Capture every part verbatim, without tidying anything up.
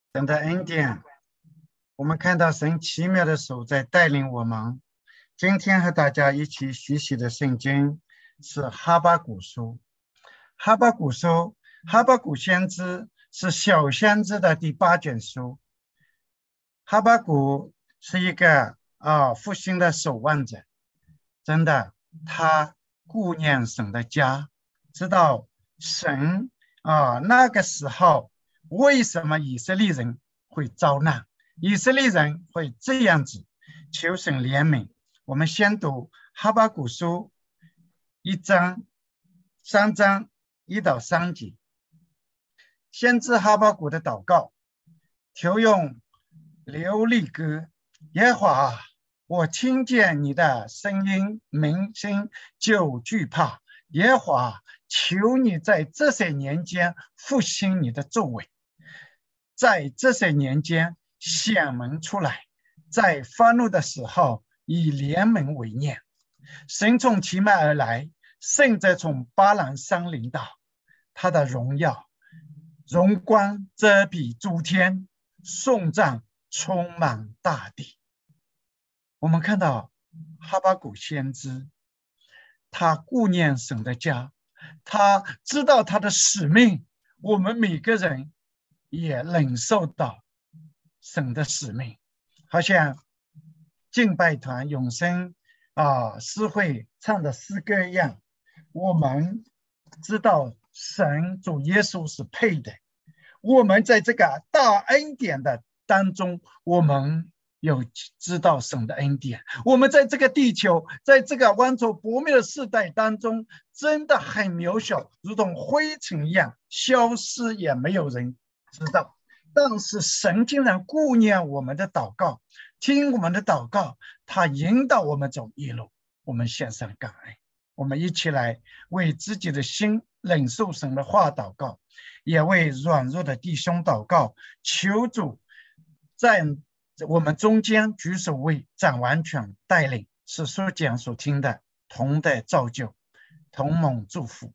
神的恩典，我们看到神奇妙的手在带领我们。今天和大家一起学习的圣经是哈巴谷书。哈巴谷书，哈巴谷先知是小先知的第八卷书。哈巴谷是一个啊复兴的守望者，真的，他顾念神的家，知道神啊那个时候为什么以色列人会遭难，以色列人会这样子，求神怜悯。我们先读哈巴谷书一章三章一到三节。先知哈巴谷的祷告，求用流利歌。耶和华，我听见你的声音，民心就惧怕。耶和华，求你在这些年间复兴你的作为，在这些年间显明出来，在发怒的时候以怜悯为念。神从其迈而来，圣者从巴兰山临到，他的荣耀荣光遮蔽诸天，颂赞充满大地。我们看到哈巴谷先知，他顾念神的家，他知道他的使命。我们每个人也领受到神的使命，好像敬拜团永生啊诗会唱的诗歌一样，我们知道神主耶稣是配的。我们在这个大恩典的当中，我们有知道神的恩典。我们在这个地球，在这个万众薄灭的世代当中，真的很渺小，如同灰尘一样消失，也没有人知道。但是神竟然顾念我们的祷告，听我们的祷告，他引导我们走一路。我们献上感恩，我们一起来为自己的心领受神的话祷告，也为软弱的弟兄祷告，求主在我们中间举手为掌完全带领，是所讲所听的同的造就，同盟祝福。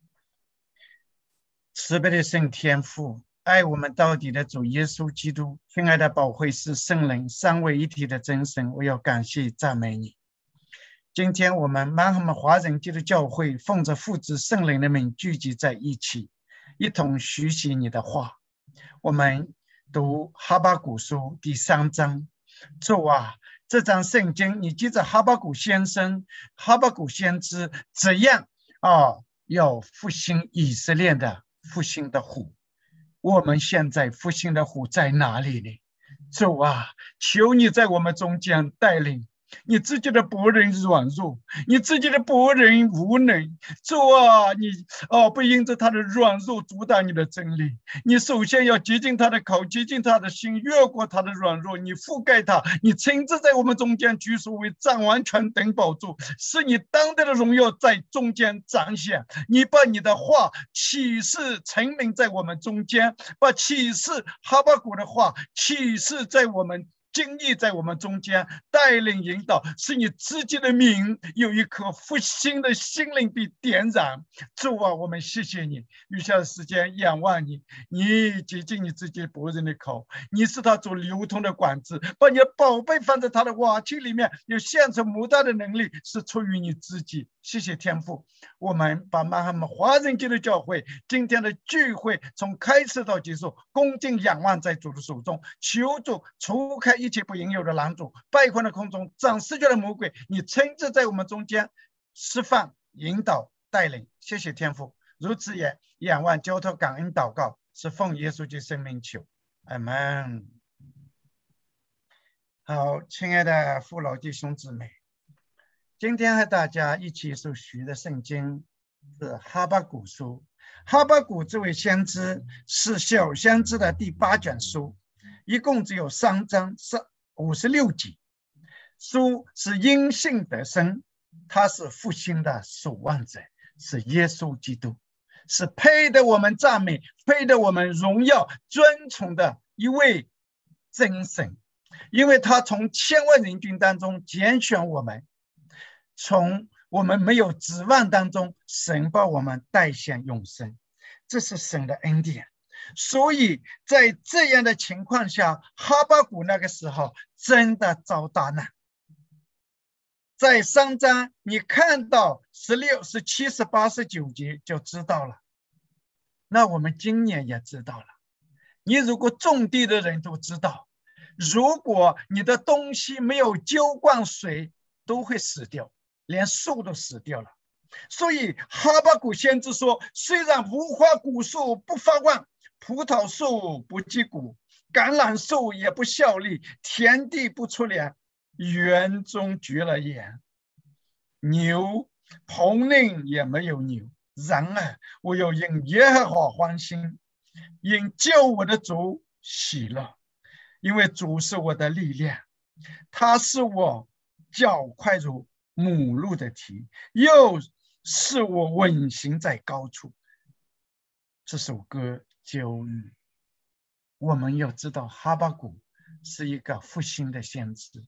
慈悲的圣天父，爱我们到底的主耶稣基督，亲爱的保惠师圣灵，三位一体的真神，我要感谢赞美你。今天我们曼哈姆华人基督教会奉着父子圣灵的名聚集在一起，一同学习你的话。我们读哈巴谷书第三章。主啊，这章圣经你记着哈巴谷先生、哈巴谷先知怎样啊要复兴以色列的复兴的虎。我们现在复兴的虎在哪里呢？主啊，求你在我们中间带领。你自己的仆人软弱，你自己的仆人无能。主啊，你哦不因着他的软弱阻挡你的真理。你首先要接近他的口，接近他的心，越过他的软弱，你覆盖他，你亲自在我们中间居所为站完全等保住，是你当得的荣耀在中间彰显。你把你的话启示成名在我们中间，把启示哈巴谷的话启示在我们经历在我们中间，带领引导，使你自己的名有一颗复兴的心灵被点燃。主啊，我们谢谢你，余下的时间仰望你，你接近你自己仆人的口，你是他做流通的管子，把你的宝贝放在他的瓦器里面，有现成母大的能力是出于你自己。谢谢天父，我们把曼哈姆华人基督教会今天的聚会从开始到结束，恭敬仰望在主的手中，求主除开一切不应有的拦阻，败坏的空中长视觉的魔鬼，你亲自在我们中间释放、引导、带领。谢谢天父，如此也仰望交托感恩祷告，是奉耶稣基督圣名求，阿们。好，亲爱的父老弟兄姊妹，今天和大家一起所学的圣经是哈巴谷书。哈巴谷这位先知是小先知的第八卷书，一共只有三章五十六集。书是因信得生，他是复兴的守望者，是耶稣基督，是配得我们赞美、配得我们荣耀、尊崇的一位真神，因为他从千万人群当中拣选我们，从我们没有指望当中，神把我们带向永生，这是神的恩典。 所以在这样的情况下，哈巴谷那个时候真的遭大难。在三章你看到十六、十七、十八、十九节就知道了。那我们今年也知道了。你如果种地的人都知道，如果你的东西没有浇灌水，都会死掉，连树都死掉了。所以哈巴谷先知说，虽然无花果树不发旺，葡萄树不结果，橄榄树也不效力，田地不出粮，园中绝了羊，牛棚内也没有牛。然而我要因耶和华欢心，因救我的主喜乐，因为主是我的力量，他是我脚快如母鹿的蹄，又是我稳行在高处。这首歌就我们要知道，哈巴谷是一个复兴的先知。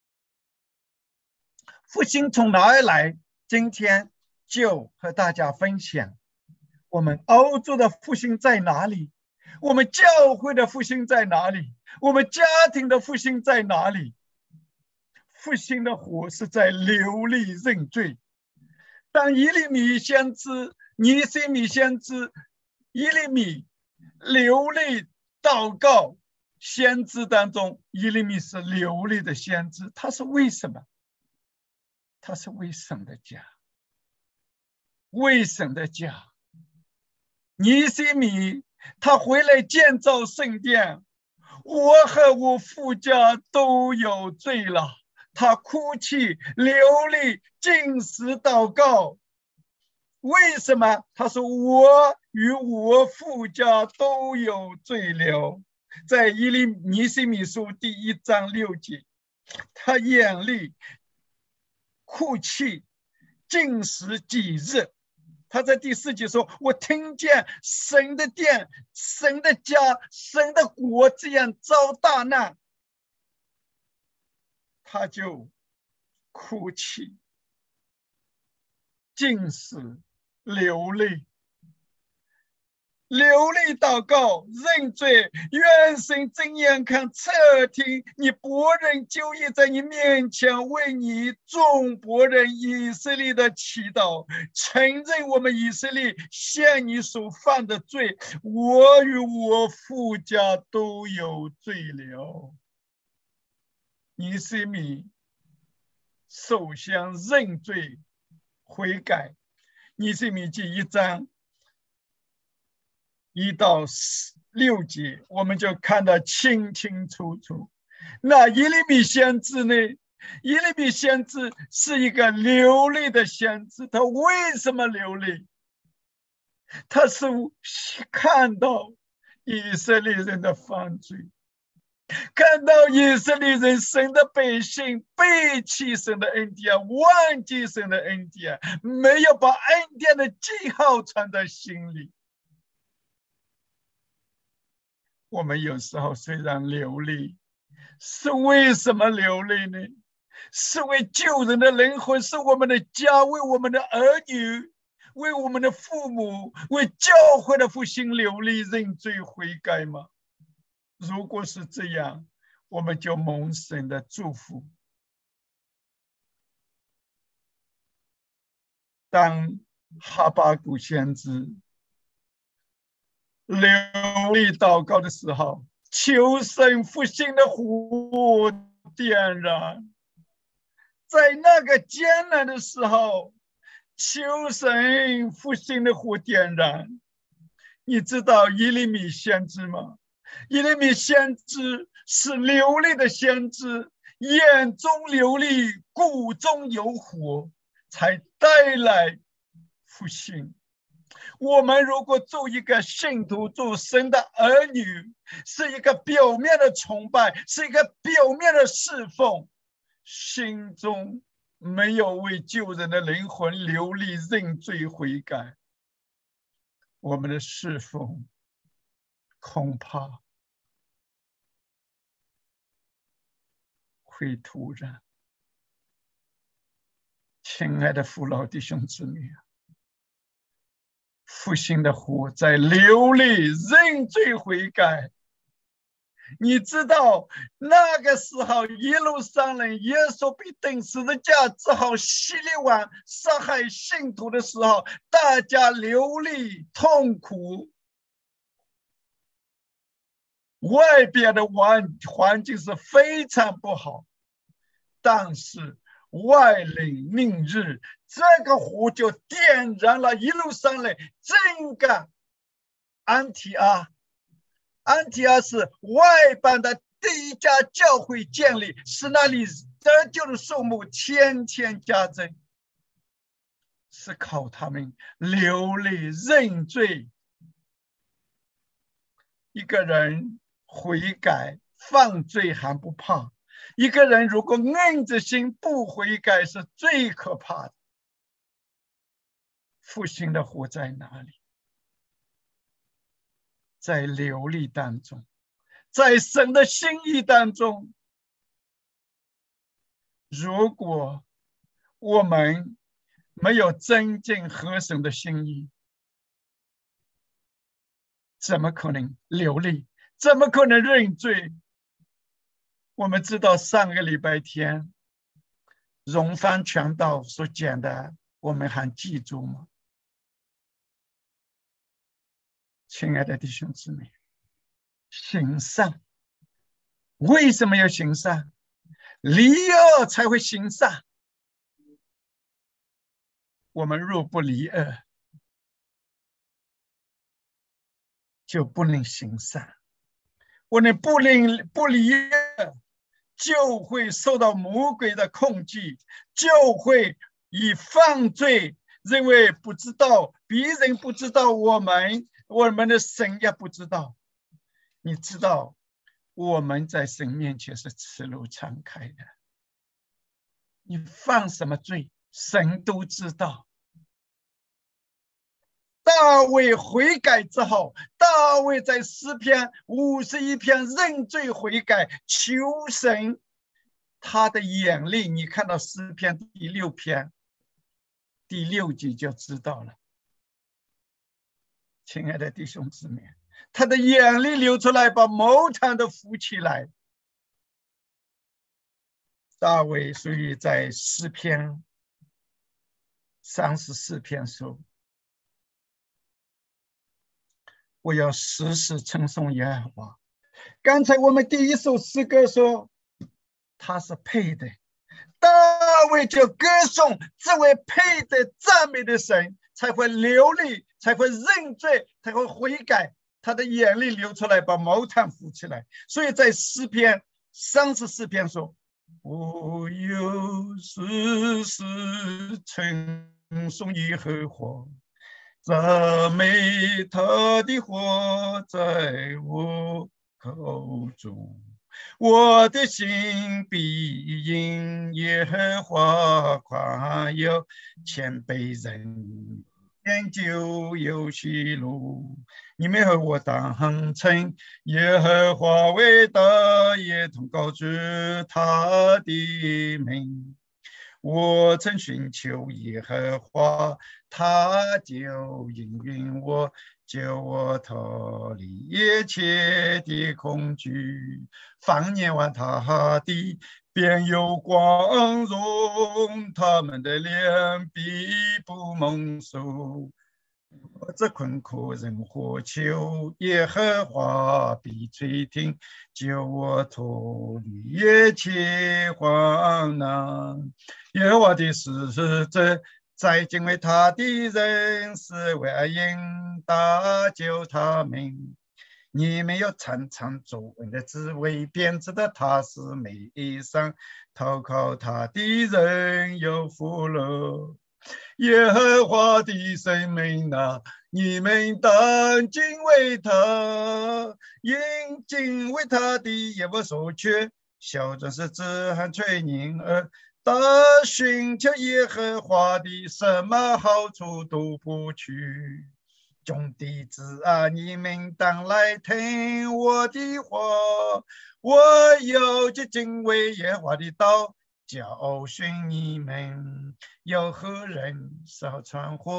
复兴从哪儿来？今天就和大家分享，我们欧洲的复兴在哪里？我们教会的复兴在哪里？我们家庭的复兴在哪里？复兴的火是在流离认罪。当以利米先知、尼西米先知、以利米流泪祷告，先知当中，以利米是流泪的先知。他是为什么？他是为神的家，为神的家。尼西米他回来建造圣殿，我和我父家都有罪了。他哭泣流泪禁食祷告，为什么？他说我与我父家都有罪了。在以利尼西米书第一章六节，他眼泪哭泣禁食几日。他在第四节说，我听见神的殿、神的家、神的国这样遭大难，他就哭泣禁食流泪流泪祷告认罪，愿神真眼看侧听你伯人就业在你面前为你众伯人以色列的祈祷，承认我们以色列向你所犯的罪，我与我父家都有罪了。尼西米首先认罪悔改，尼西米记一章一到六节，我们就看得清清楚楚。那以利米先知呢？以利米先知是一个流泪的先知，他为什么流泪？他是看到以色列人的犯罪，看到以色列人神的百姓背弃神的恩典，忘记神的恩典，没有把恩典的记号藏在心里。我们有时候虽然流泪，是为什么流泪呢？是为救人的灵魂，是我们的家，为我们的儿女，为我们的父母，为教会的复兴流泪认罪悔改吗？如果是这样，我们就蒙神的祝福。当哈巴谷先知流泪祷告的时候，求神复兴的火点燃。在那个艰难的时候，求神复兴的火点燃。你知道以利米先知吗？以利米先知是流泪的先知，眼中流泪，骨中有火，才带来复兴。我们如果做一个信徒，做神的儿女，是一个表面的崇拜，是一个表面的侍奉，心中没有为救人的灵魂流力认罪悔改，我们的侍奉恐怕会突然。亲爱的父老弟兄姊妹， 复兴的湖在流里认罪悔改。你知道那个时候耶路撒冷耶稣被钉十字架之后希律王杀害信徒的时候，大家流泪痛苦，外边的环环境是非常不好，但是外领命日，这个湖就点燃了耶路撒冷整个安提阿。安提阿是外邦的第一家教会建立，使那里得救的数目天天加增，是靠他们流泪认罪。一个人悔改犯罪还不怕，一个人如果硬着心不悔改是最可怕的。复兴的湖在哪里？在流泪当中，在神的心意当中。如果我们没有真正合神的心意，怎么可能流泪？怎么可能认罪？我们知道上个礼拜天荣芳传道所讲的，我们还记住吗？亲爱的弟兄姊妹，行善为什么要行善？离恶才会行善。我们若不离恶，就不能行善。我们不离不离恶，就会受到魔鬼的控制，就会以犯罪，认为不知道，别人不知道，我们我们的神也不知道。你知道我们在神面前是赤露敞开的，你犯什么罪神都知道。大卫悔改之后，大卫在诗篇五十一篇认罪悔改，求神他的眼泪。你看到诗篇第六篇第六节就知道了。亲爱的弟兄姊妹，他的眼泪流出来，把毛毯都扶起来。大卫所以在诗篇三十四篇说，我要时时称颂耶和华。刚才我们第一首诗歌说他是配的，大卫就歌颂这位配的赞美的神，才会流泪，才会认罪，才会悔改，他的眼泪流出来，把毛毯扶起来。所以在诗篇三十四篇说，我有时时称颂耶和华，赞美他的话在我口中，我的心必因耶和华夸耀，谦卑人研究有喜路。你们和我当称耶和华伟大，也同高举他的名。我曾寻求耶和华，他就应允我，救我脱离一切的恐惧。放眼望他的，便有光荣，他们的脸必不蒙羞。这困苦人呼求，耶和华必垂听，救我脱离一切患难。耶和华的使者在敬畏他的人是为应搭救他们。你们要尝尝主恩的滋味，便知道他是美善，投靠他的人有福乐。耶和华的生命啊，你们当敬畏他，因敬畏他的也不所缺，小正是自汗吹宁儿，但寻求耶和华的什么好处都不去。众弟子啊，你们当来听我的话，我要去敬畏耶和华的道，教训你们。有何人少传火，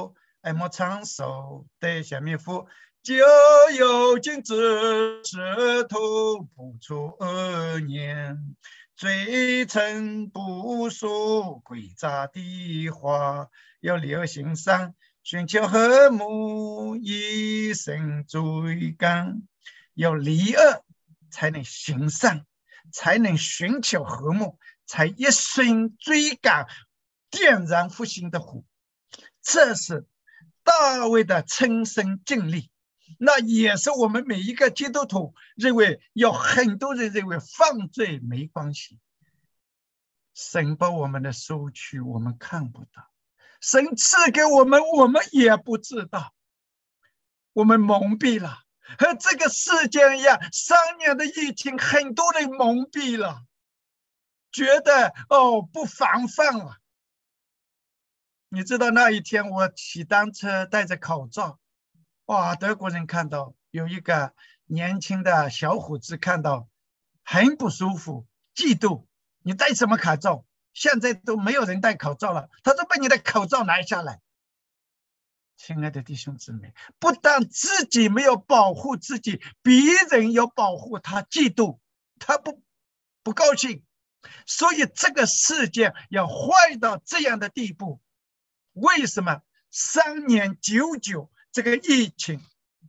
爱莫长寿得下面福，就有尽之石头不出恶念，罪臣不属诡诈的话，要留心上，寻求和睦，以身追赶，要离恶才能行善，才能寻求和睦，才一生追赶点燃复兴的火。这是大卫的亲身经历，那也是我们每一个基督徒认为，有很多人认为犯罪没关系，神把我们的收取我们看不到，神赐给我们我们也不知道，我们蒙蔽了，和这个世界一样，三年的疫情很多人蒙蔽了，觉得哦不防范了。你知道那一天我骑单车戴着口罩，哇，德国人看到，有一个年轻的小伙子看到很不舒服，嫉妒，你戴什么口罩？现在都没有人戴口罩了，他说把你的口罩拿下来。亲爱的弟兄姊妹，不但自己没有保护自己，别人要保护他，嫉妒他，不不高兴，所以这个世界要坏到这样的地步。为什么三年九九这个疫情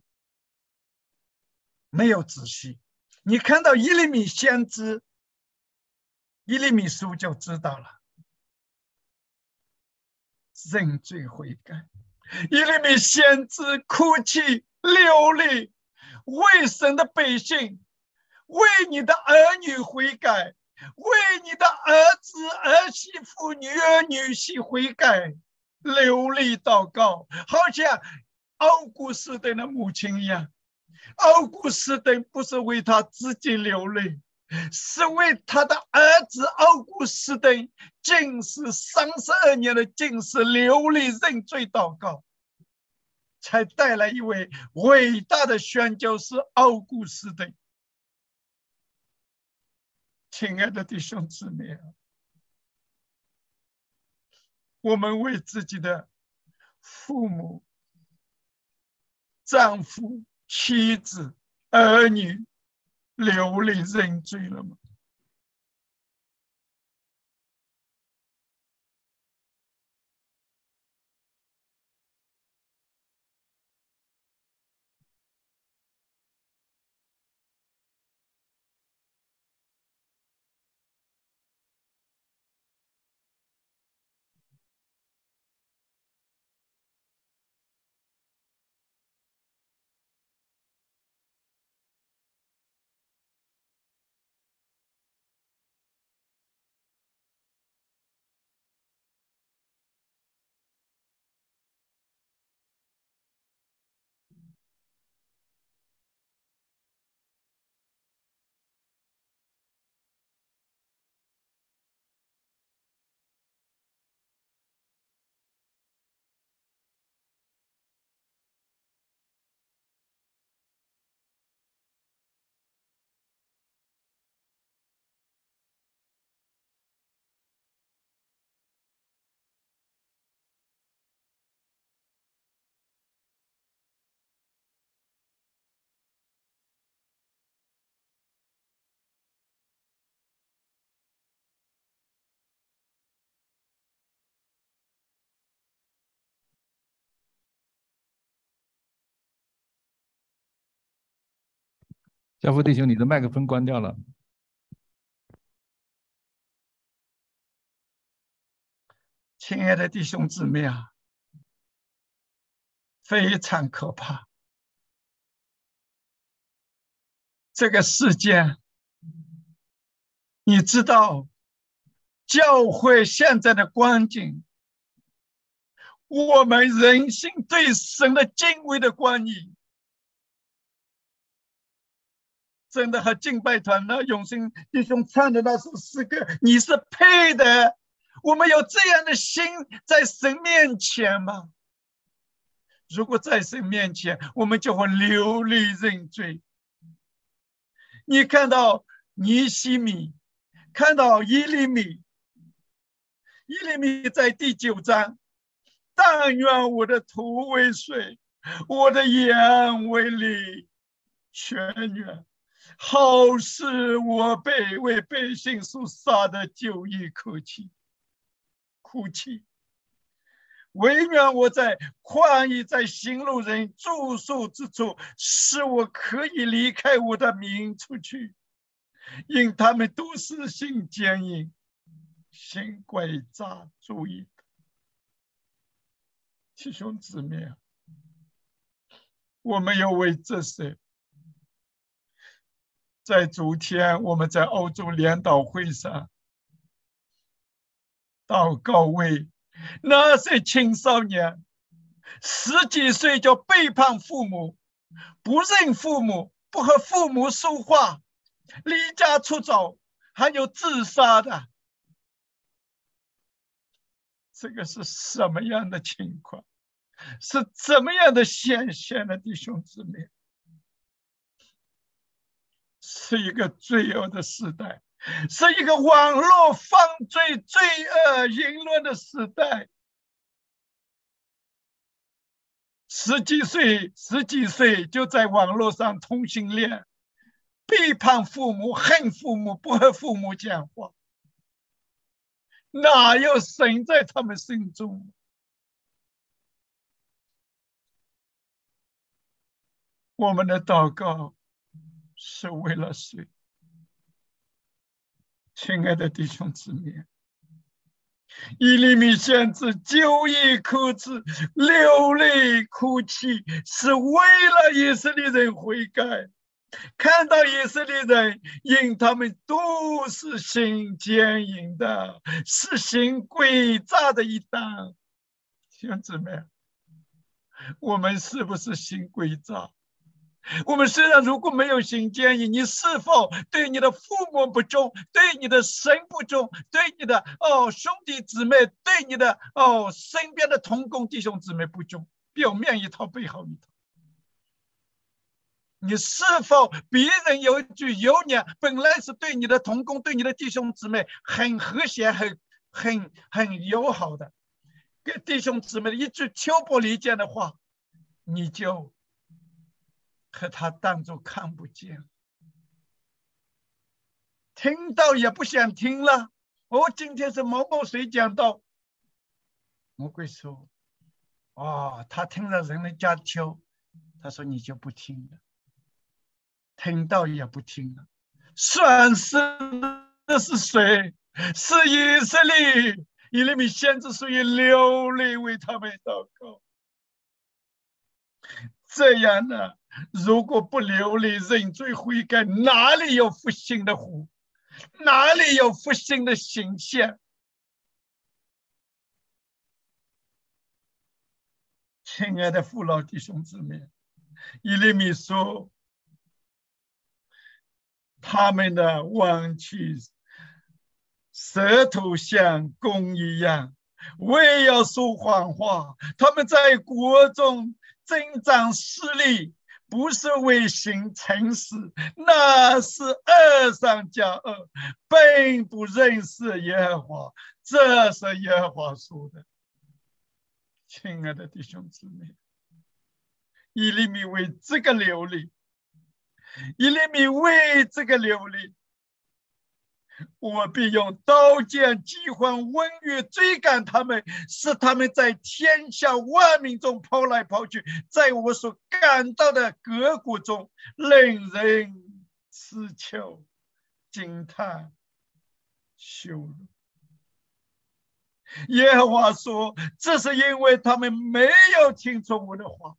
没有止息？你看到耶利米先知，耶利米书就知道了，认罪悔改。耶利米先知哭泣流泪，为神的百姓，为你的儿女悔改，为你的儿子儿媳妇女儿女婿悔改，流泪祷告，好像奥古斯丁的母亲一样。奥古斯丁不是为他自己流泪，是为他的儿子奥古斯丁禁食三十二年的禁食流泪认罪祷告，才带来一位伟大的宣教士奥古斯丁。亲爱的弟兄姊妹，我们为自己的父母、丈夫、妻子、儿女流泪认罪了吗？ 教父弟兄，你的麦克风关掉了。 亲爱的弟兄姊妹啊，非常可怕。这个世界，你知道，教会现在的光景，我们人性对神的敬畏的观念，真的和敬拜团的永生弟兄唱的那首诗歌，你是配的。我们有这样的心在神面前吗？如果在神面前，我们就会流泪认罪。你看到尼希米，看到耶利米，耶利米在第九章但愿我的头为水，我的眼为犁，泉源，好使我被为百姓所杀的就医哭泣，哭泣。唯愿我在旷野，在行路人住宿之处，使我可以离开我的民出去，因他们都是心坚硬、心诡诈主义的。弟兄姊妹，我们要为这些。在昨天我们在欧洲联祷会上祷告，为那些青少年十几岁就背叛父母，不认父母，不和父母说话，离家出走，还有自杀的，这个是什么样的情况？是怎么样的现象呢？弟兄姊妹，是一个罪恶的时代，是一个网络犯罪、罪恶淫乱的时代。十几岁、十几岁就在网络上同性恋，背叛父母，恨父母，不和父母讲话，哪有神在他们心中？我们的祷告是为了谁？亲爱的弟兄姊妹，以利米先知久已哭泣，流泪哭泣，是为了以色列人悔改。看到以色列人，因他们都是心坚硬的，是行诡诈的一党。弟兄姊妹，我们是不是行诡诈？我们虽然如果没有行坚硬，你是否对你的父母不忠，对你的神不忠，对你的哦兄弟姊妹，对你的哦身边的同工弟兄姊妹不忠？表面一套，背后一套。你是否别人有一句有言，本来是对你的同工、对你的弟兄姊妹很和谐、很很很友好的，跟弟兄姊妹的一句挑拨离间的话，你就和他当作看不见，听到也不想听了。哦，今天是某某谁讲到，魔鬼说，哦，他听了人的家挑，他说你就不听了，听到也不听了。算是的是谁？是以色列。以利米先知属于流泪为他们祷告。这样呢，如果不流泪认罪悔改，哪里有复兴的湖？哪里有复兴的形象？亲爱的父老弟兄姊妹，以利米说，他们的弯曲，舌头像弓一样，为要说谎话。他们在国中增长势力，不是为行诚实，那是恶上加恶，并不认识耶和华。这是耶和华说的。亲爱的弟兄姊妹，以利米为这个流泪，以利米为这个流泪，我必用刀剑、饥荒、瘟疫追赶他们，使他们在天下万民中跑来跑去，在我所感到的各国中，令人耻笑、惊叹、羞辱。耶和华说，这是因为他们没有听从我的话。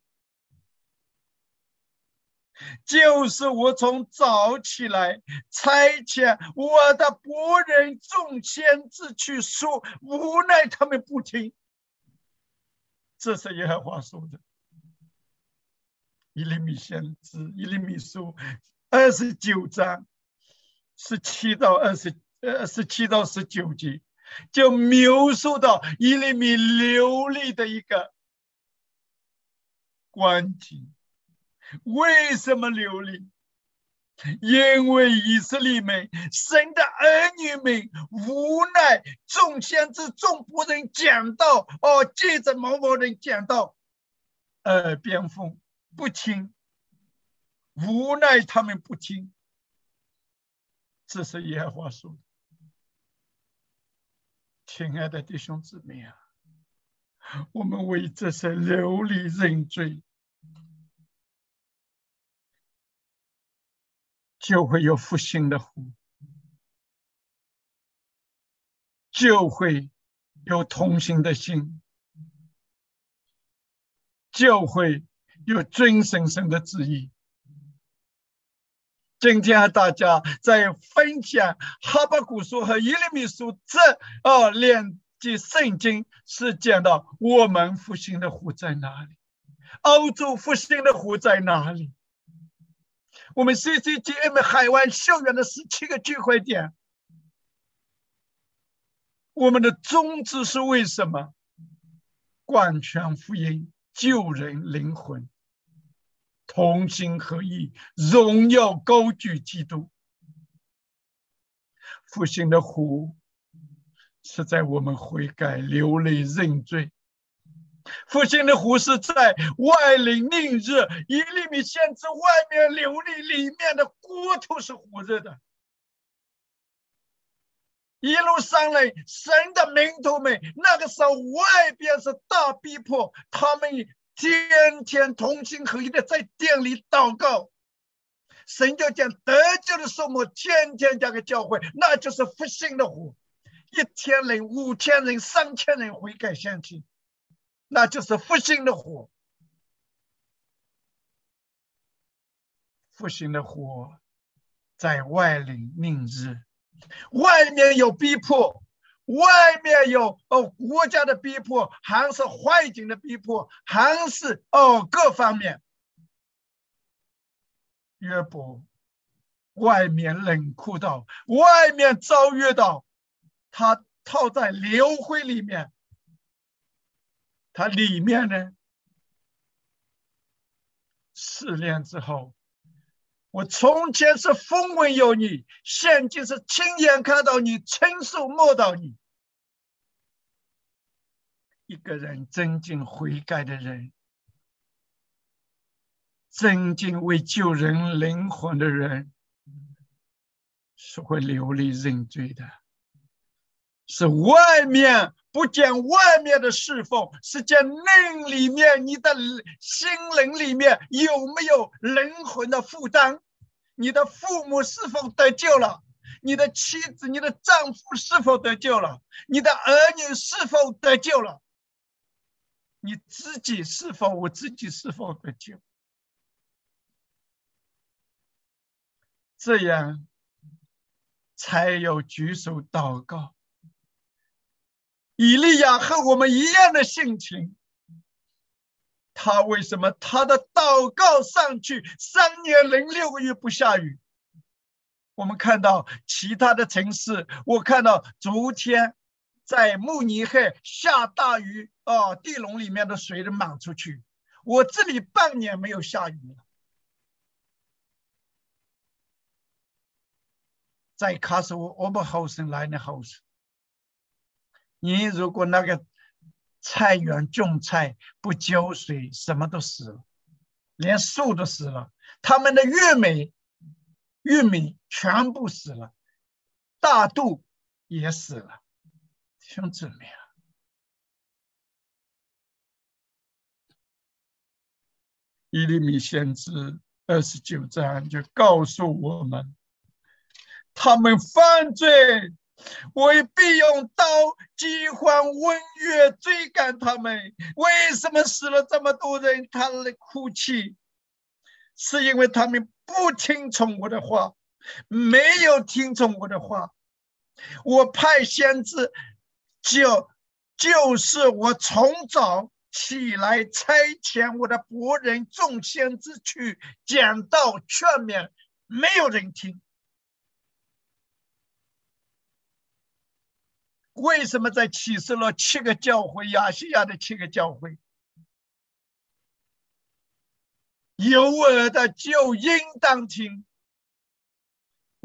就是我从早起来差遣我的仆人众先知去说，无奈他们不听。这是耶和华说的。以利米先知，以利米书二十九章十七到二十呃十七到十九节，就描述到以利米流泪的一个光景。为什么流泪？ 因为以色列们神的儿女们无奈众先知众仆人讲道，哦，借着某某人讲道，耳边风，不听，无奈他们不听。这是耶和华说的。亲爱的弟兄姊妹啊，我们为这些流离认罪，就会有复兴的湖，就会有同心的心，就会有尊神神的旨意。今天大家在分享哈巴谷书和耶利米书这哦两节圣经，是讲到我们复兴的湖在哪里，欧洲复兴的湖在哪里。我们 C C G M 海湾校园的十七个聚会点，我们的宗旨是为什么？贯穿福音，救人灵魂，同心合意，荣耀高举基督。复兴的湖是在我们悔改流泪认罪，复兴的湖是在外邻宁热，一厘米先知外面流利，里面的国土是火热的。一路上来，神的门徒们那个时候外边是大逼迫，他们天天同心合一的在店里祷告。神就讲得救的数目天天加个教会，那就是复兴的湖。一千人、五千人、三千人悔改相信，那就是复兴的湖。复兴的湖在外邻宁日，外面有逼迫，外面有哦国家的逼迫，还是环境的逼迫，还是哦各方面。约伯外面冷酷到，外面遭遇到，他套在硫灰里面，他里面呢试炼之后，我从前是风闻有你，现今是亲眼看到你，亲手摸到你。一个人真正悔改的人，真正为救人灵魂的人，是会流离认罪的，是外面不讲外面的侍奉，是讲内里面你的心灵里面有没有灵魂的负担。你的父母是否得救了？你的妻子、你的丈夫是否得救了？你的儿女是否得救了？你自己是否我自己是否得救？这样才有举手祷告。以利亚和我们一样的性情，他为什么他的祷告上去三年零六个月不下雨？我们看到其他的城市，我看到昨天在慕尼黑下大雨啊，地笼里面的水都满出去。我这里半年没有下雨了。在卡斯沃欧伯豪森来的豪森，你如果那个菜园种菜不浇水，什么都死了，连树都死了，他们的玉米玉米全部死了，大豆也死了。兄弟们啊，耶利米先知二十九章就告诉我们，他们犯罪，我必用刀、饥荒、瘟疫追赶他们。为什么死了这么多人？他的哭泣是因为他们不听从我的话，没有听从我的话。我派先知就就是我从早起来差遣我的伯人众先知去讲道劝勉，没有人听。为什么在启示录七个教会，亚细亚的七个教会，有耳的就应当听，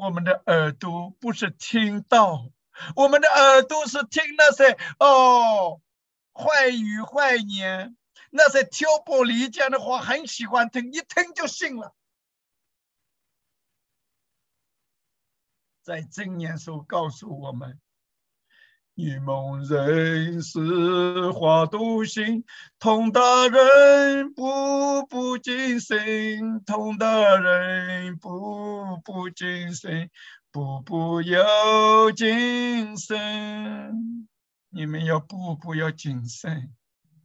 我们的耳朵不是听道，我们的耳朵是听那些哦坏语坏言，那些挑拨离间的话，很喜欢听，一听就信了。在箴言书告诉我们，愚蒙人是花都心，通达人步步惊心，通达人步步惊心，步步要谨慎。你们要步步要谨慎。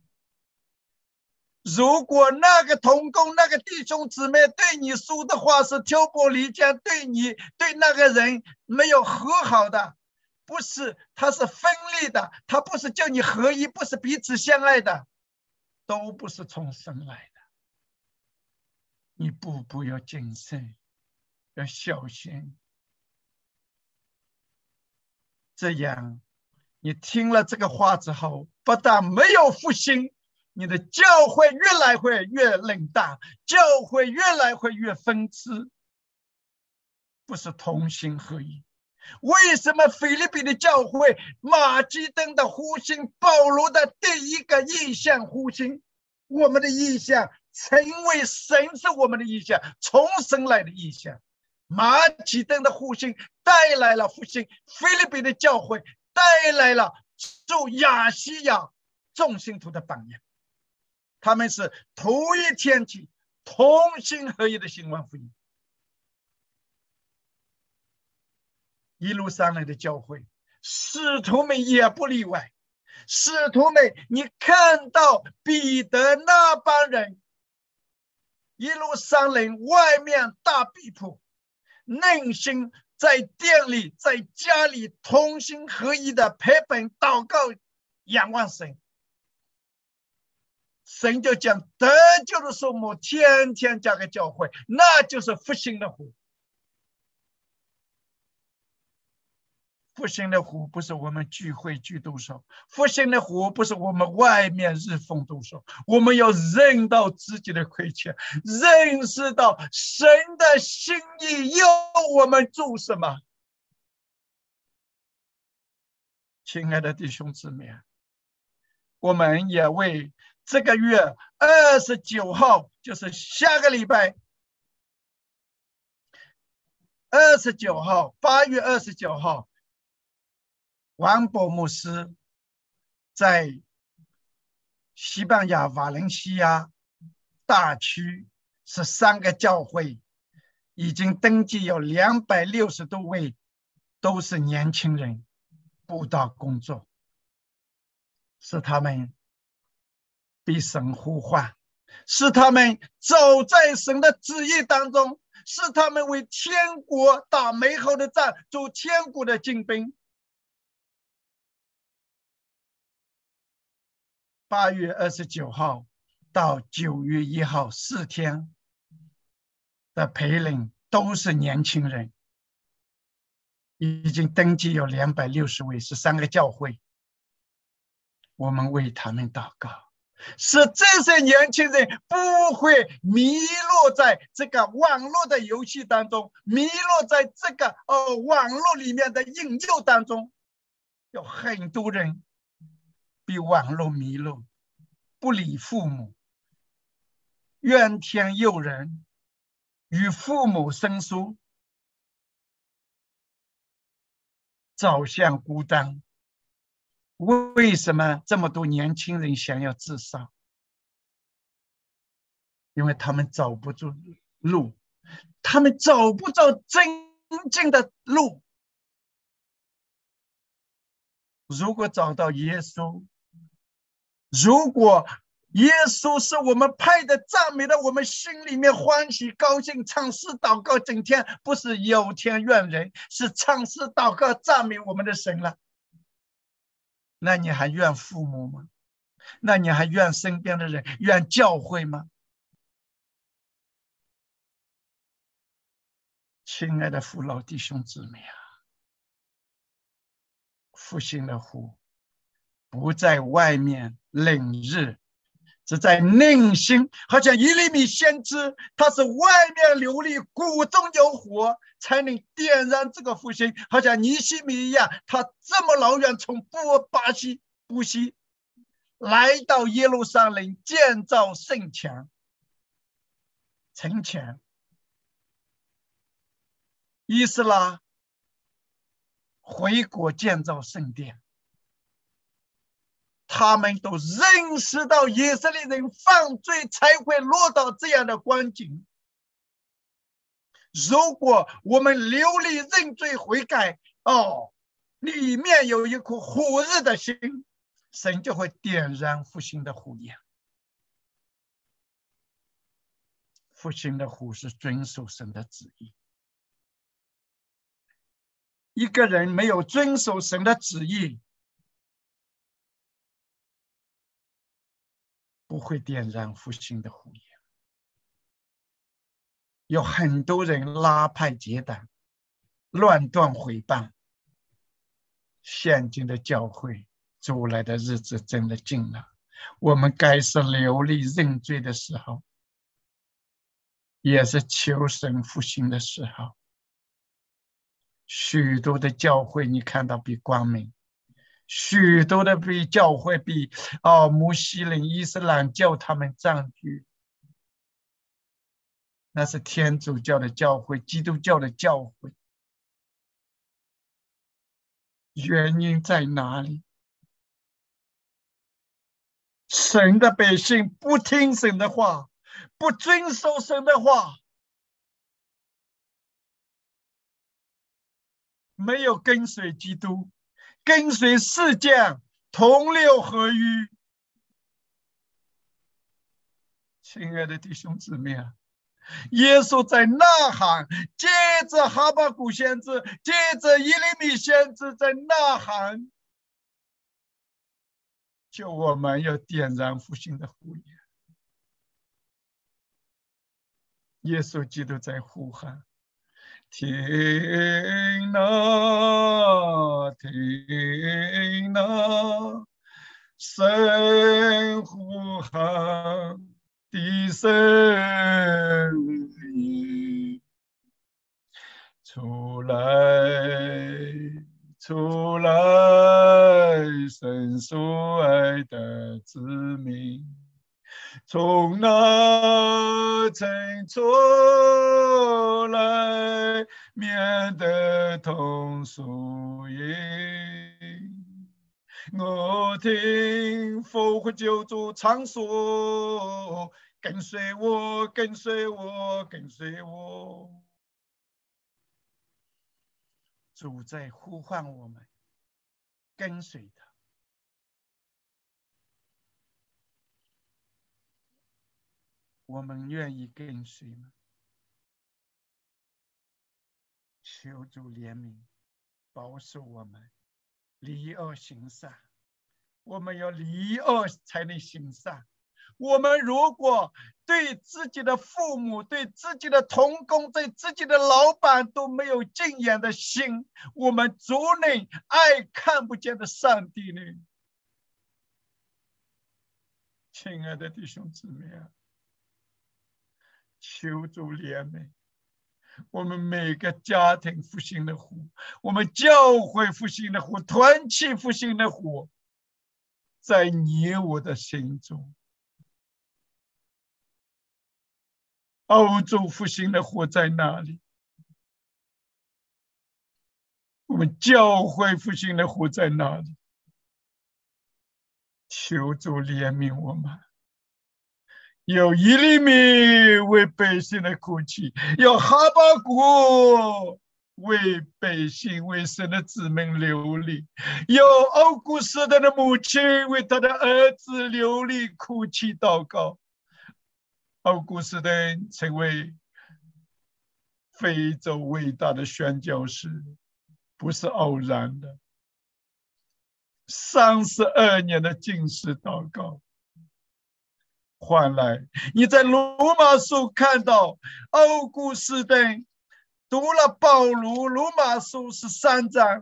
如果那个同工那个弟兄姊妹对你说的话是挑拨离间，对你对那个人没有和好的，不是，他是分离的，他不是叫你合一，不是彼此相爱的，都不是从神来的。你步步要谨慎，要小心，这样你听了这个话之后，不但没有复兴，你的教会越来会越冷淡，教会越来会越分支，不是同心合一。为什么腓立比的教会马基登的复兴，保罗的第一个意象复兴？我们的意象成为神是我们的意象，从神来的意象。马基登的复兴带来了复兴，腓立比的教会带来了做亚细亚众信徒的榜样。他们是头一天起同心合一的兴旺福音。一路上来的教会，使徒们也不例外。使徒们，你看到彼得那帮人一路上来，外面大逼迫，内心在店里在家里同心合一的陪伴祷告仰望神。神就讲得救的数目天天加个教会，那就是复兴的湖。复兴的湖不是我们聚会聚多少，复兴的湖不是我们外面日风多少，我们要认到自己的亏欠，认识到神的心意要我们做什么。亲爱的弟兄姊妹，我们也为这个月二十九号，就是下个礼拜二十九号，八月二十九号，王博牧师在西班牙瓦伦西亚大区十三个教会已经登记有两百六十多位，都是年轻人布道工作，是他们被神呼唤，是他们走在神的旨意当中，是他们为天国打美好的仗，做天国的精兵。八月二十九号到九月一号四天的培灵都是年轻人，已经登记有两百六十位，是三个教会。我们为他们祷告，使这些年轻人不会迷落在这个网络的游戏当中，迷落在这个呃网络里面的引诱当中。有很多人被网络迷路，不理父母，怨天尤人，与父母生疏，走向孤单。为什么这么多年轻人想要自杀？因为他们找不住路，他们找不到真正的路。如果找到耶稣，如果耶稣是我们派的赞美的，我们心里面欢喜高兴，唱诗祷告，整天不是有天怨人，是唱诗祷告赞美我们的神了。那你还怨父母吗？那你还怨身边的人，怨教会吗？亲爱的父老弟兄姊妹啊，复兴的湖不在外面冷日， 是在内心，好像耶利米先知，他是外面流力，骨中有火，才能点燃这个复兴。好像尼希米一样，他这么老远从布巴西布西来到耶路撒冷建造圣墙城墙。以斯拉回国建造圣殿，他们都认识到以色列人犯罪才会落到这样的光景。如果我们流离认罪悔改，哦，里面有一颗火热的心，神就会点燃复兴的火焰。复兴的火是遵守神的旨意。一个人没有遵守神的旨意，不会点燃复兴的火焰。有很多人拉派结党，乱断毁谤。现今的教会主来的日子真的近了，我们该是流离认罪的时候，也是求神复兴的时候。许多的教会你看到比光明，许多的比教会比哦穆斯林伊斯兰教他们占据，那是天主教的教会，基督教的教会。原因在哪里？神的百姓不听神的话，不遵守神的话，没有跟随基督，跟随世界，同流合污。亲爱的弟兄姊妹啊，耶稣在呐喊，接着哈巴谷先知，接着耶利米先知在呐喊，就我们要点燃复兴的火焰。耶稣基督在呼喊，听哪，听哪，神呼喊的声音，出来，出来，神所爱的子民，从那层出来，免得同属营。我听复活救主常说，跟随我，跟随我，跟随我。主在呼唤我们，跟随他。我们愿意跟随吗？求主怜悯，保守我们，离恶行善。我们要离恶才能行善。我们如果对自己的父母、对自己的同工、对自己的老板都没有敬仰的心，我们怎能爱看不见的上帝呢？亲爱的弟兄姊妹啊，求主怜悯，我们每个家庭复兴的火，我们教会复兴的火，团契复兴的火，在你我的心中。欧洲复兴的火在哪里？我们教会复兴的火在哪里？求主怜悯我们。有耶利米为百姓的哭泣，有哈巴谷为百姓、为神的子民流离，有欧古斯德的母亲为他的儿子流离哭泣祷告。欧古斯德成为非洲伟大的宣教士，不是偶然的。三十二年的禁食祷告换来，你在罗马书看到欧古斯德读了保罗罗马书十三章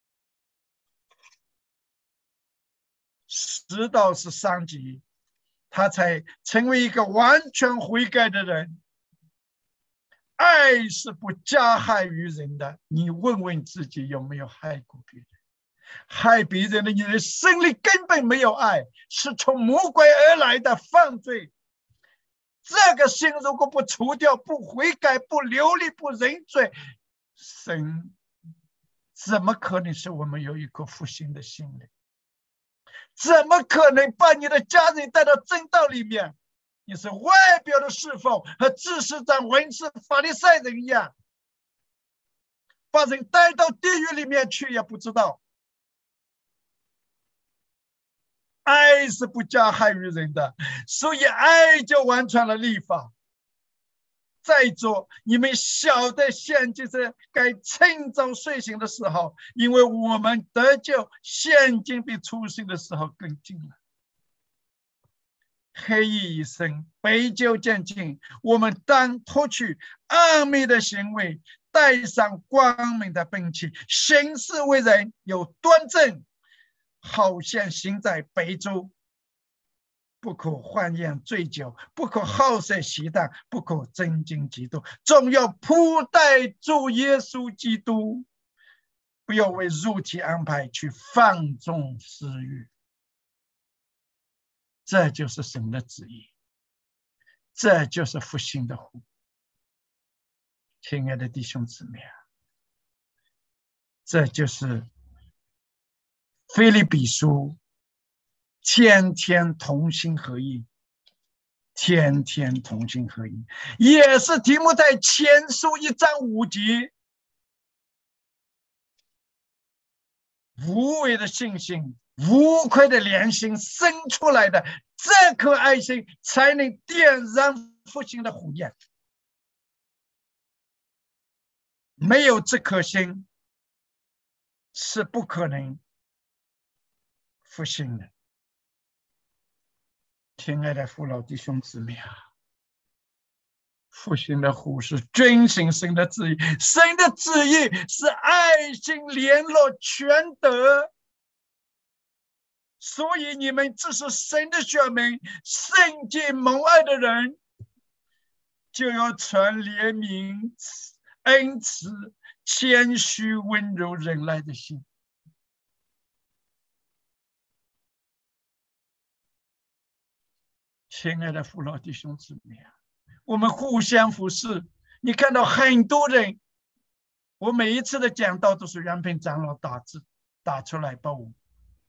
十到十三节， 他才成为一个完全悔改的人。爱是不加害于人的，你问问自己有没有害过别人？害别人的，你的心里根本没有爱，是从魔鬼而来的犯罪。这个心如果不除掉，不悔改，不流离，不认罪，神怎么可能是我们有一颗复兴的心呢？怎么可能把你的家人带到正道里面？你是外表的侍奉，和知识长、文士、法利赛人一样，把人带到地狱里面去也不知道。爱是不加害于人的，所以爱就完成了律法。再做，你们晓得现今是该趁早睡醒的时候，因为我们得救现今比初醒的时候更近了。黑夜已深，白昼渐近，我们当脱去暗昧的行为，带上光明的兵器，行事为人有端正，好像行在白昼。不可欢宴醉酒，不可好色喜荡，不可争竞嫉妒，总要铺带主耶稣基督，不要为肉体安排去放纵私欲。这就是神的旨意，这就是复兴的呼。亲爱的弟兄姊妹啊，这就是腓立比书天天同心合意，天天同心合意，也是提摩太前书一章五节，无为的信心，无愧的良心生出来的这颗爱心，才能点燃复兴的火焰。没有这颗心，是不可能复兴的。亲爱的父老弟兄姊妹啊，复兴的火是遵行神的旨意，神的旨意是爱心联络全德。所以你们只是神的选民，圣洁蒙爱的人，就要传怜悯、恩慈、谦虚、温柔、忍耐的心。亲爱的父老弟兄姊妹啊，我们互相服侍。你看到很多人，我每一次的讲道都是原平长老打字打出来报我。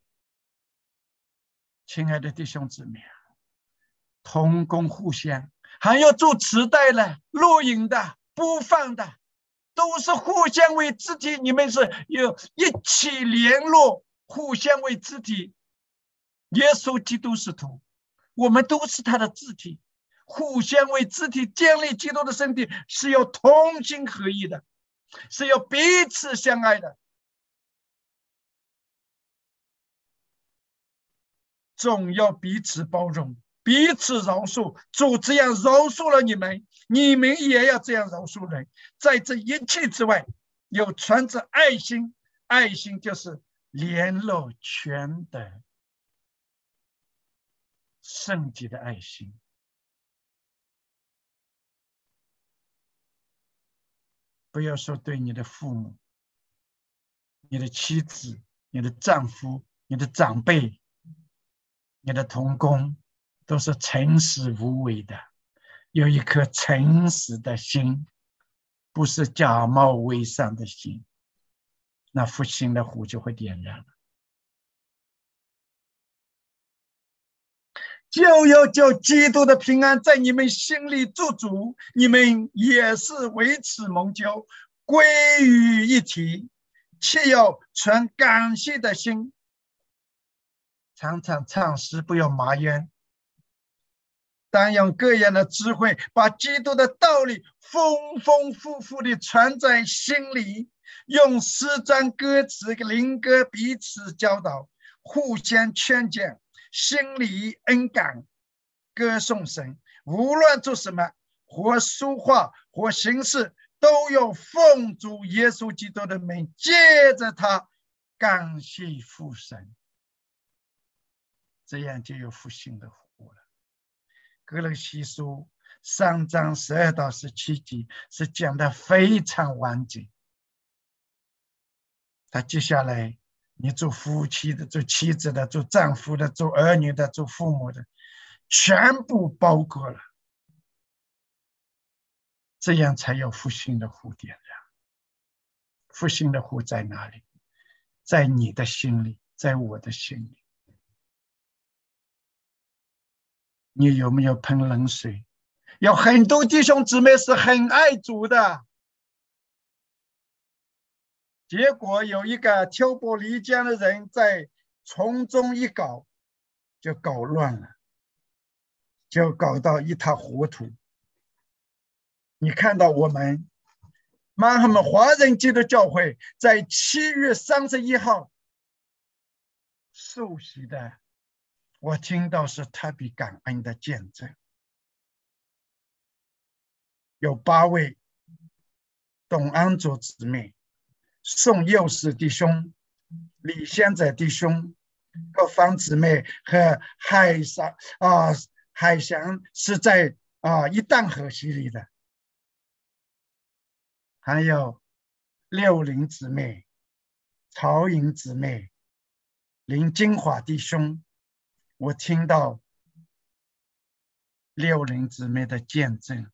亲爱的弟兄姊妹啊，同工互相，还要做磁带的、录影的、播放的，都是互相为肢体。你们是有一起联络，互相为肢体。耶稣基督是头，我们都是他的肢体，互相为肢体建立基督的身体，是要同心合意的，是要彼此相爱的。总要彼此包容，彼此饶恕。主这样饶恕了你们，你们也要这样饶恕人。在这一切之外，有存着爱心，爱心就是联络全德，圣洁的爱心。不要说对你的父母、你的妻子、你的丈夫、你的长辈、你的同工，都是诚实无伪的，有一颗诚实的心，不是假冒伪善的心，那复兴的火就会点燃了。就要叫基督的平安在你们心里做主，你们也是为此蒙救，归于一体，且要存感谢的心，常常唱诗，不要埋怨，当用各样的智慧，把基督的道理丰丰富富地传在心里，用诗章歌词灵歌彼此教导，互相劝谏，心里恩感，歌颂神。无论做什么，或说话或行事，都要奉主耶稣基督的名，借着他感谢父神，这样就有复兴的火了。 哥罗西书三章十二到十七节是讲的非常完整。他接下来，你做夫妻的、做妻子的、做丈夫的、做儿女的、做父母的，全部包括了，这样才有复兴的火点燃。复兴的火在哪里？在你的心里，在我的心里。你有没有喷冷水？有很多弟兄姊妹是很爱主的，结果有一个挑拨离间的人在从中一搞，就搞乱了，就搞到一塌糊涂。你看到我们曼哈顿华人基督教会在七月三十一号受洗的，我听到是特别感恩的见证。有八位董安祖姊妹、宋佑士弟兄、李先仔弟兄、各方姊妹和海翔啊，海翔是在啊一旦河洗礼的，还有六龄姊妹、曹颖姊妹、林金华弟兄。我听到六龄姊妹的见证。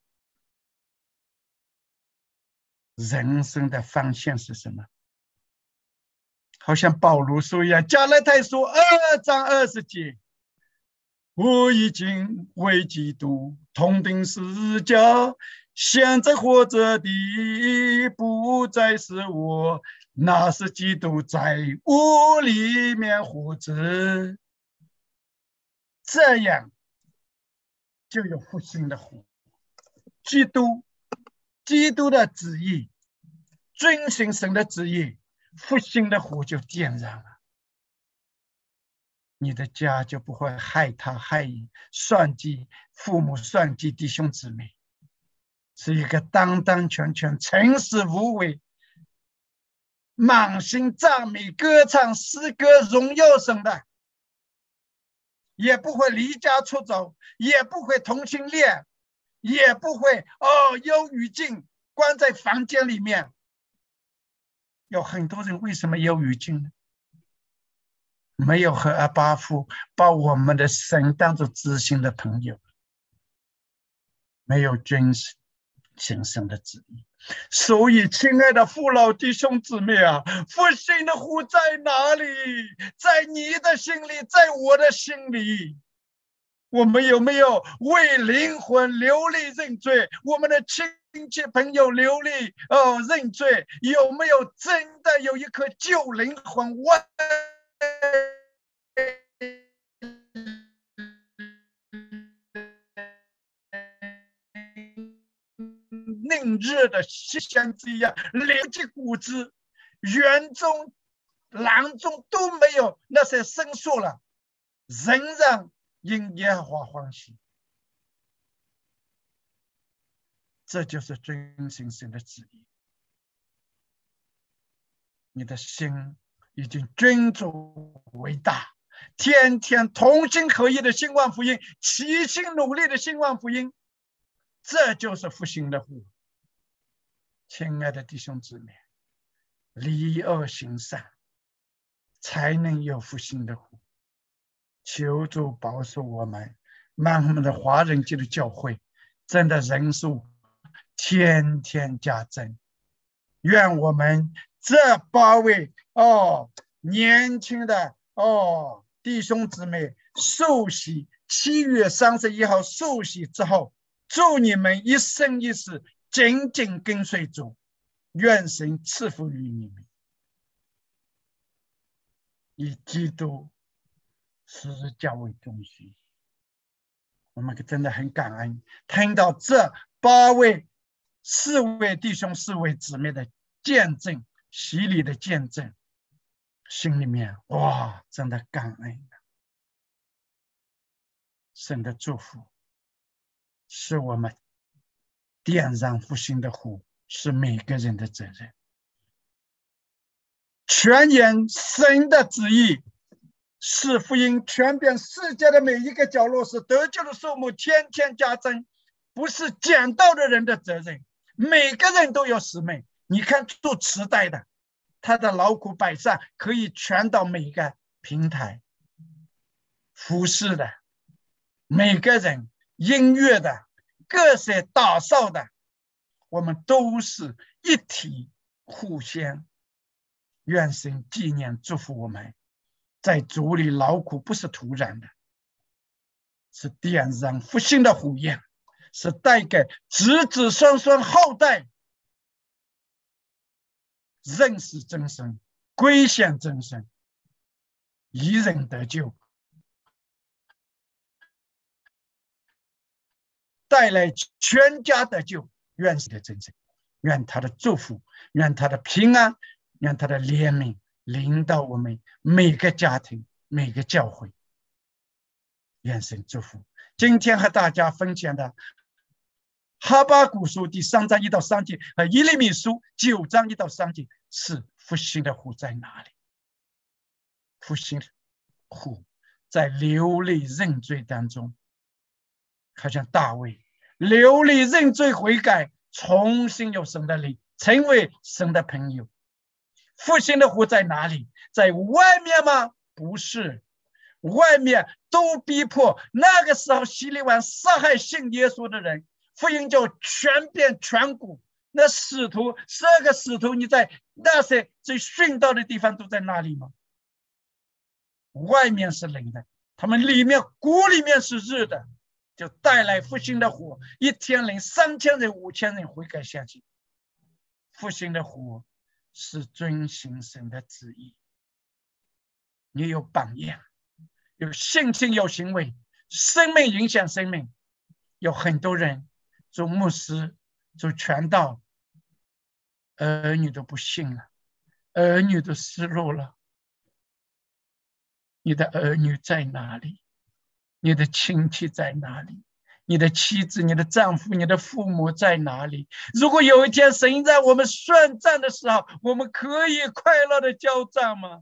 人生的方向是什么？好像保罗说一样，加拉太书二章二十节，我已经为基督同钉十字架，现在活着的不再是我，那是基督在我里面活着。这样就有复兴的火。基督基督的旨意，遵行神的旨意，复兴的火就点燃了。你的家就不会害他害你，算计父母，算计弟兄姊妹，是一个当当全全、诚实无伪、满心赞美、歌唱诗歌、荣耀神的，也不会离家出走，也不会同性恋，也不会哦忧郁症关在房间里面。有很多人为什么忧郁症呢？没有和阿爸父把我们的神当作知心的朋友，没有遵行神的旨意。所以亲爱的父老弟兄姊妹啊，复兴的火在哪里？在你的心里，在我的心里。我们有没有为灵魂流泪认罪？我们的亲戚朋友流泪哦认罪，有没有真的有一颗救灵魂为宁日的先知一样，流进骨子，园中囊中都没有那些申诉了，仍然因耶和华欢喜。这就是遵行神的旨意。你的心已经尊主为大，天天同心合一的兴旺福音，齐心努力的兴旺福音，这就是复兴的火。亲爱的弟兄姊妹，离恶行善，才能有复兴的火。求主保守我们曼哈顿的华人基督教会真的人数天天加增。愿我们这八位哦年轻的哦弟兄姊妹受洗，七月三十一号受洗之后，祝你们一生一世紧紧跟随主，愿神赐福于你们，以基督十字架为中心。我们真的很感恩，听到这八位四位弟兄四位姊妹的见证，洗礼的见证，心里面哇真的感恩。神的祝福是我们点燃复兴的火，是每个人的责任。全言神的旨意， 使福音传遍世界的每一个角落，使得救的数目天天加增，不是捡到的人的责任，每个人都有使命。你看做磁带的，他的劳苦百善可以传到每个平台，服饰的每个人，音乐的，各色打扫的，我们都是一体互相。愿神纪念祝福我们，在主里劳苦不是突然的，是点燃复兴的火焰，是带给子子孙孙后代认识真神，归向真神，一人得救，带来全家得救。愿神的真神，愿他的祝福，愿他的平安，愿他的怜悯临到我们每个家庭，每个教会。愿神祝福。今天和大家分享的哈巴谷书第三章一到三节和耶利米书九章一到三节是复兴的火在哪里？复兴的火在流泪认罪当中，好像大卫流泪认罪悔改，重新有神的灵，成为神的朋友。复兴的火在哪里？在外面吗？不是，外面都逼迫。那个时候希律王杀害信耶稣的人，福音就传遍全国。那使徒十二个使徒，你在那些最殉道的地方都在那里吗？外面是冷的，他们里面谷里面是热的，就带来复兴的火，一天领三千人五千人悔改相信。复兴的火是遵行神的旨意，你有榜样，有性情，有行为，生命影响生命。有很多人做牧师做传道，儿女都不信了，儿女都失落了。你的儿女在哪里？你的亲戚在哪里？你的妻子，你的丈夫，你的父母在哪里？如果有一天神让我们算账的时候，我们可以快乐的交账吗？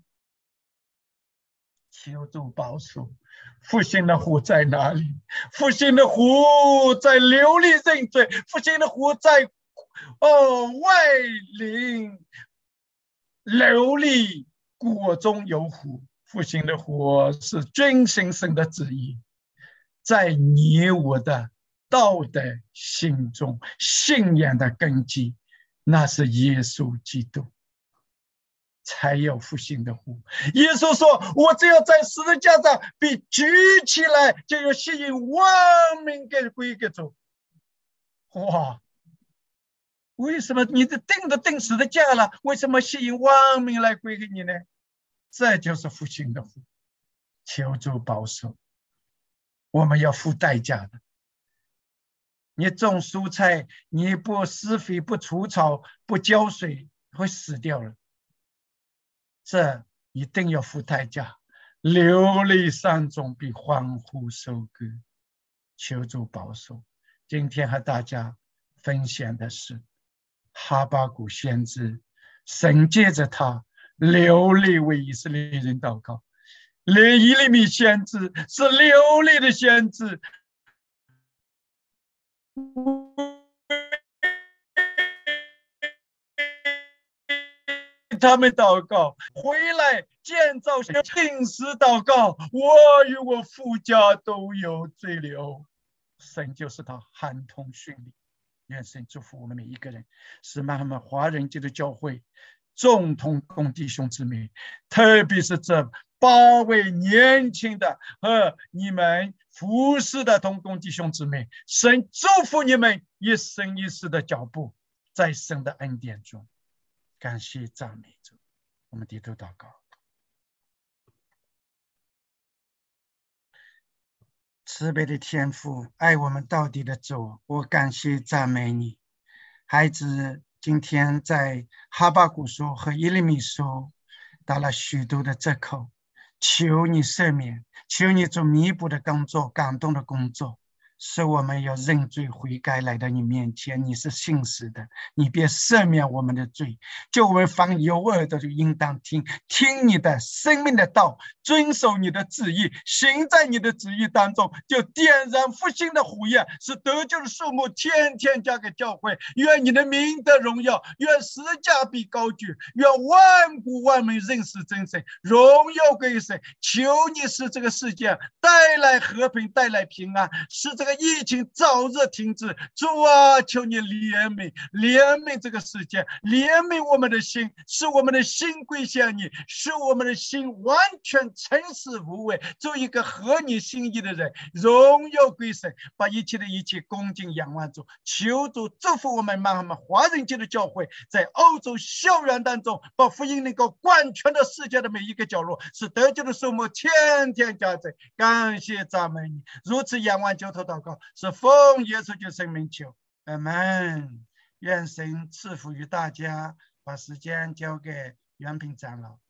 求主保守。复兴的火在哪里？复兴的火在流离认罪，复兴的火在哦外邻流离，国中有火。复兴的火是遵行神的旨意，在你我的道德心中信仰的根基，那是耶稣基督，才有复兴的火。耶稣说，我只要在十字架上被举起来，就有吸引万民给归给主。哇，为什么你的定都定十字架了，为什么吸引万民来归给你呢？这就是复兴的火。求主保守，我们要付代价的。你种蔬菜，你不施肥，不除草，不浇水，会死掉了，这一定要付代价。流离山中比欢呼收割。求主保守。今天和大家分享的是哈巴谷先知，神借着他流泪为以色列人祷告。连耶利米先知是流泪的先知，他们祷告，回来建造定时祷告，我与我父家都有罪了。神就是他喊通训令。愿神祝福我们每一个人，使我们华人基督教会众同工弟兄姊妹，特别是这八位年轻的和你们服侍的同工弟兄姊妹，神祝福你们一生一世的脚步，在神的恩典中。感谢赞美主。我们低头祷告。慈悲的天父，爱我们到底的主，我感谢赞美你。孩子今天在哈巴谷书和耶利米书打了许多的折扣，求你赦免，求你做弥补的工作，感动的工作， 使我们要认罪悔改，来到你面前。你是信实的，你别赦免我们的罪，就我们凡有耳的就应当听，听你的生命的道，遵守你的旨意，行在你的旨意当中，就点燃复兴的火焰，使得救的数目天天加给教会。愿你的名得荣耀，愿十架被高举，愿万国万民认识真神，荣耀归神。求你使这个世界带来和平，带来平安，使这个疫情早日停止。主啊，求你怜悯怜悯这个世界，怜悯我们的心，使我们的心归向你，使我们的心完全诚实无伪，做一个合你心意的人。荣耀归神，把一切的一切恭敬仰望主。求主祝福我们满满华人界的教会，在欧洲校园当中，把福音能够贯穿到世界的每一个角落，使得救的数目天天加增。感谢赞美你，如此仰望九头祷告，是奉耶稣基督圣名求，阿们。愿神赐福于大家。把时间交给袁平长老。